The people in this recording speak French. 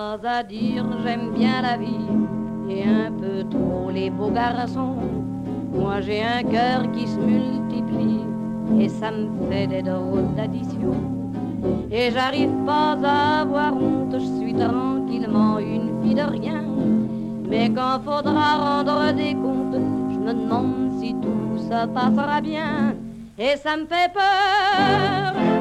pas à dire j'aime bien la vie et un peu trop les beaux garçons. Moi j'ai un cœur qui se multiplie et ça me fait des drôles d'additions. Et j'arrive pas à avoir honte, je suis tranquillement une fille de rien. Mais quand faudra rendre des comptes, je me demande si tout ça passera bien. Et ça me fait peur